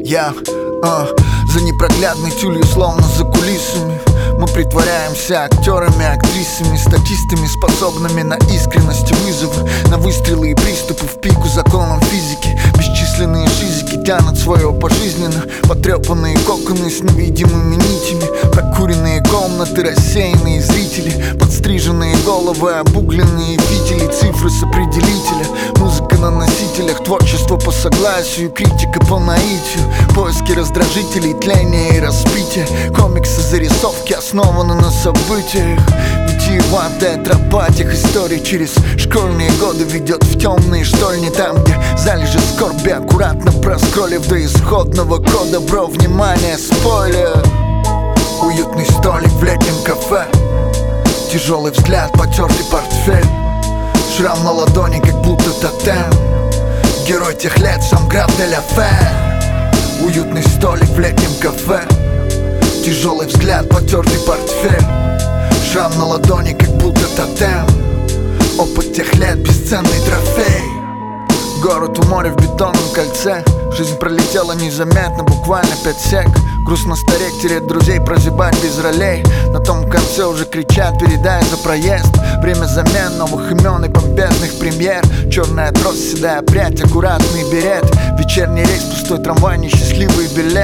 За непроглядной тюлью, словно за кулисами, мы притворяемся актерами, актрисами, статистами, способными на искренность и вызовы, на выстрелы и приступы в пику законам физики. Бесчисленные шизики тянут свое пожизненно, потрепанные коконы с невидимыми нитями, прокуренные комнаты, рассеянные зрители, подстриженные головы, обугленные фитили, цифры с определителя, музыка на носителях, творчество по согласию, критика по наитию, поиски раздражителей, тление и распитие, комиксы, зарисовки основаны на событиях. Витиеватая тропа тех историй через школьные годы ведет в темные штольни, там, где залежи скорби, аккуратно проскроллив до исходного кода. Бро, внимание, спойлер! Уютный столик в летнем кафе, тяжелый взгляд, потертый портфель, шрам на ладони, как будто тотем. Герой тех лет, сам граф де ля Фер. Уютный столик в летнем кафе, тяжелый взгляд, потертый портфель, шрам на ладони, как будто тотем. Опыт тех лет, бесценный трофей. Город у моря в бетонном кольце, жизнь пролетела незаметно, буквально 5 сек. Грустно стареть, терять друзей, прозябать без ролей. На том конце уже кричат, передай за проезд. Время замен, новых имен и помпезных премьер. Черная трость, седая прядь, аккуратный берет. Вечерний рейс, пустой трамвай, несчастливый билет.